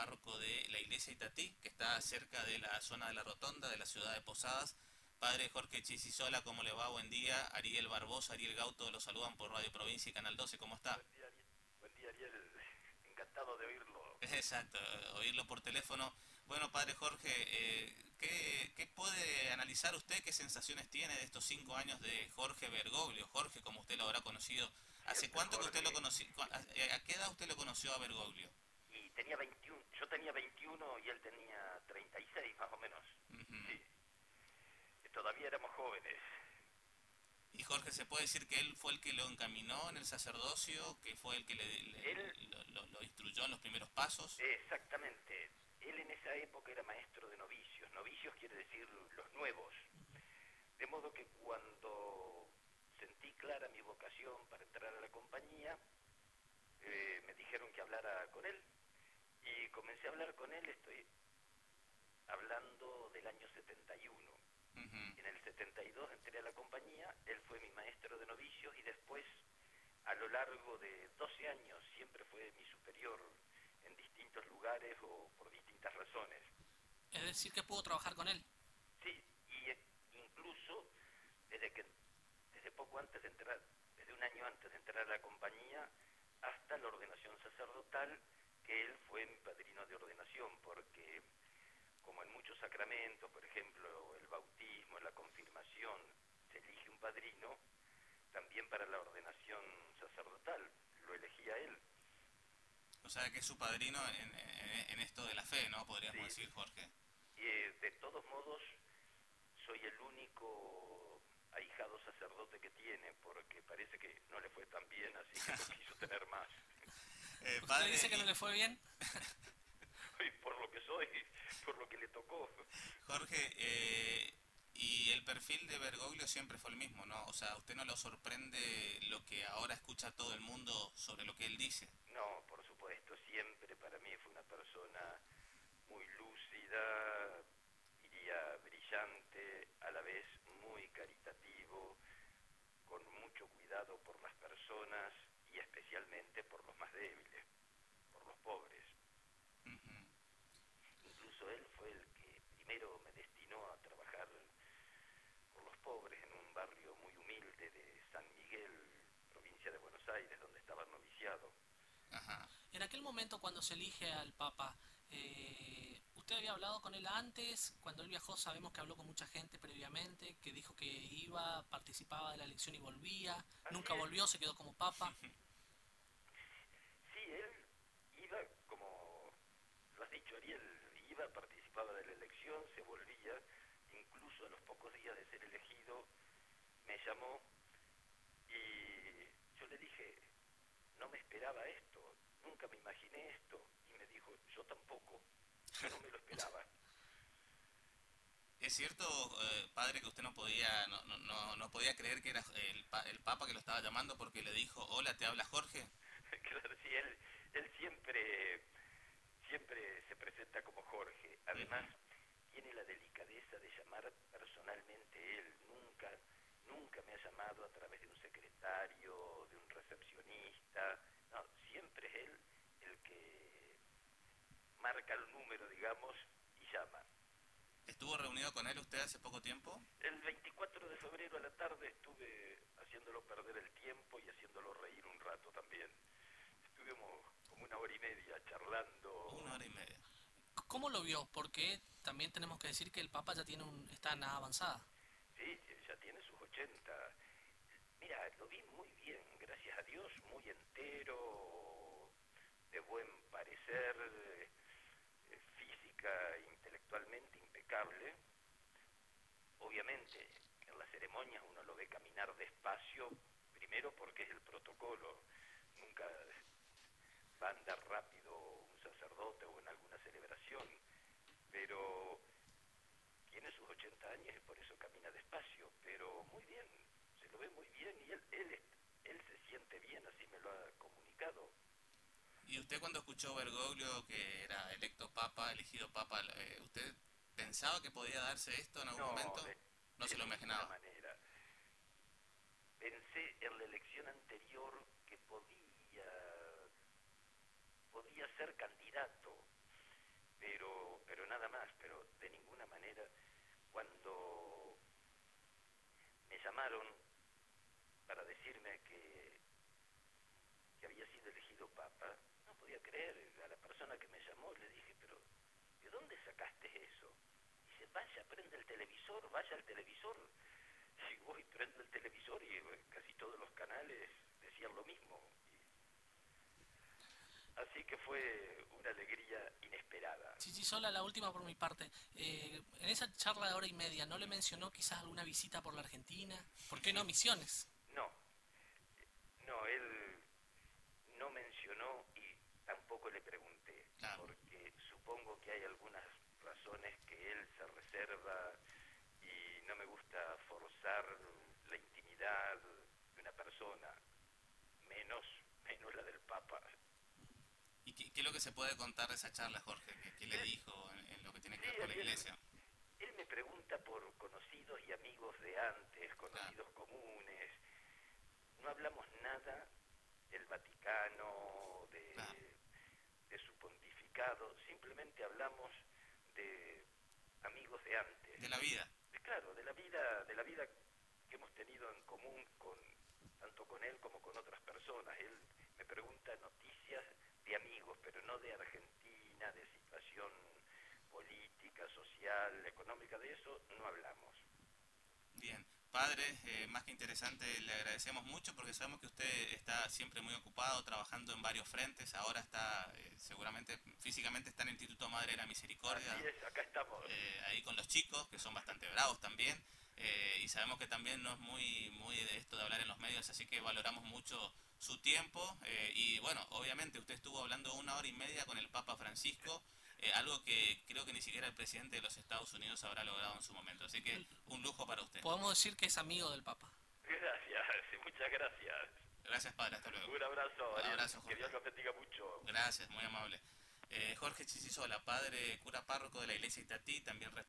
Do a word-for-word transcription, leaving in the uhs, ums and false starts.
párroco de la iglesia Itatí, que está cerca de la zona de la Rotonda de la ciudad de Posadas. Padre Jorge Chisisola, ¿cómo le va? Buen día. Ariel Barbosa, Ariel Gauto, lo saludan por Radio Provincia y Canal doce. ¿Cómo está? Buen día, Ariel. Buen día, Ariel. Encantado de oírlo. Exacto, oírlo por teléfono. Bueno, Padre Jorge, eh, ¿qué, qué puede analizar usted? ¿Qué sensaciones tiene de estos cinco años de Jorge Bergoglio? Jorge, como usted lo habrá conocido. ¿Hace Siempre cuánto que usted lo Jorge. conoció? ¿A, a qué edad usted lo conoció a Bergoglio? Y tenía veintiuno, yo tenía veintiuno y él tenía treinta y seis más o menos. Uh-huh. Sí, todavía éramos jóvenes. Y Jorge, ¿se puede decir que él fue el que lo encaminó en el sacerdocio? ¿Que fue el que le, le, Él, lo, lo, lo instruyó en los primeros pasos? exactamente. Él en esa época era maestro de novicios. Novicios quiere decir los nuevos. De modo que cuando sentí clara mi vocación para entrar a la compañía, eh, me dijeron que hablara con él. Y comencé a hablar con él, estoy hablando del año setenta y uno. Uh-huh. En el setenta y dos entré a la compañía, él fue mi maestro de novicios y después, a lo largo de doce años, siempre fue mi superior en distintos lugares o por distintas razones. Es decir, que pudo trabajar con él. Sí, y eh, incluso desde que desde poco antes de entrar, desde un año antes de entrar a la compañía, hasta la ordenación sacerdotal, que él fue mi padrino de ordenación, porque como en muchos sacramentos, por ejemplo, el bautismo, la confirmación, se elige un padrino, también para la ordenación sacerdotal, lo elegía él. O sea, que es su padrino en, en, en esto de la fe, ¿no? Podríamos Sí. decir, Jorge. Y eh, de todos modos, soy el único ahijado sacerdote que tiene, porque parece que no le fue tan bien, así que no quiso tener más. Eh, ¿Usted padre, dice que y... no le fue bien? Y por lo que soy, por lo que le tocó. Jorge, eh, y el perfil de Bergoglio siempre fue el mismo, ¿no? O sea, ¿a usted no lo sorprende lo que ahora escucha todo el mundo sobre lo que él dice? No, por supuesto, siempre para mí fue una persona muy lúcida, diría brillante, a la vez muy caritativo, con mucho cuidado por las personas y especialmente por los más débiles, por los pobres. Uh-huh. Incluso él fue el que primero me destinó a trabajar por los pobres en un barrio muy humilde de San Miguel, provincia de Buenos Aires, donde estaba noviciado. Ajá. En aquel momento cuando se elige al Papa, eh, ¿usted había hablado con él antes? Cuando él viajó sabemos que habló con mucha gente previamente, que dijo que iba, participaba de la elección y volvía, Así nunca es. volvió, se quedó como Papa. Sí, él iba, como lo has dicho, Ariel, iba, participaba de la elección, se volvía, incluso a los pocos días de ser elegido, me llamó y yo le dije, no me esperaba esto, nunca me imaginé esto, y me dijo, yo tampoco, yo no me lo esperaba. ¿Es cierto, eh, padre, que usted no podía no, no, no, no podía creer que era el, pa, el Papa que lo estaba llamando porque le dijo, hola, ¿te habla Jorge? Claro, sí, él, él siempre, siempre se presenta como Jorge, además Uh-huh. tiene la delicadeza de llamar personalmente él, nunca, nunca me ha llamado a través de un secretario, de un recepcionista, no, siempre es él el que marca el número, digamos, y llama. ¿Estuvo reunido con él usted hace poco tiempo? El veinticuatro de febrero a la tarde estuve haciéndolo perder el tiempo y haciéndolo reír un rato también. Estuvimos como una hora y media charlando. Una hora y media. ¿Cómo lo vio? Porque también tenemos que decir que el Papa ya tiene un, está en edad avanzada. Sí, ya tiene sus ochenta. Mira, lo vi muy bien, gracias a Dios, muy entero, de buen parecer, eh, física, intelectualmente impecable. Obviamente, en las ceremonias uno lo ve caminar despacio, primero porque es el protocolo, nunca va a andar rápido un sacerdote o en alguna celebración, pero tiene sus ochenta años y por eso camina despacio, pero muy bien, se lo ve muy bien y él, él, él se siente bien, así me lo ha comunicado. ¿Y usted cuando escuchó Bergoglio que era electo Papa, elegido Papa, eh, usted pensaba que podía darse esto en algún No, momento? de, No se de lo ninguna imaginaba. manera. Pensé en la elección anterior que podía, podía ser candidato, pero, pero nada más, pero de ninguna manera. Cuando me llamaron para decirme que, que había sido elegido papa, no podía creer. A la persona que me llamó le dije, pero ¿de dónde sacaste eso? Dice, vaya, prende el televisor, vaya al televisor. Y voy, prendo el televisor y casi todos los canales decían lo mismo. Así que fue una alegría inesperada. Chichisola, la última por mi parte. Eh, en esa charla de hora y media, ¿no le mencionó quizás alguna visita por la Argentina? ¿Por qué no Misiones? No, no, él no mencionó y tampoco le pregunté, Claro. porque supongo que hay algunas razones que él se reserva y no me gusta forzar la intimidad de una persona, menos, menos la del Papa. ¿Y qué, qué es lo que se puede contar de esa charla, Jorge? ¿Qué, qué le dijo en, en lo que tiene que ver Sí, con la él, iglesia? él me pregunta por conocidos y amigos de antes, conocidos comunes. No hablamos nada del Vaticano, de, Claro. de su pontificado, simplemente hablamos de amigos de antes. De la vida. De, claro, de la vida, de la vida que hemos tenido en común con tanto con él como con otras personas. Él me pregunta noticias de amigos, pero no de Argentina, de situación política, social, económica, de eso no hablamos. Bien. Padre, eh, más que interesante, le agradecemos mucho porque sabemos que usted está siempre muy ocupado, trabajando en varios frentes. Ahora está, eh, seguramente, físicamente está en el Instituto Madre de la Misericordia. Así es, acá estamos. Eh, ahí con los chicos, que son bastante bravos también. Eh, y sabemos que también no es muy, muy de esto de hablar en los medios, así que valoramos mucho su tiempo. Eh, y bueno, obviamente usted estuvo hablando una hora y media con el Papa Francisco. Eh, algo que creo que ni siquiera el presidente de los Estados Unidos habrá logrado en su momento. Así que un lujo para usted. Podemos decir que es amigo del Papa. Gracias, muchas gracias. Gracias, padre. Hasta luego. Un abrazo, Un Ariel. abrazo, Que Jorge. Dios los bendiga mucho. Gracias, muy amable. Eh, Jorge Chichisola, padre, cura párroco de la iglesia Itatí, también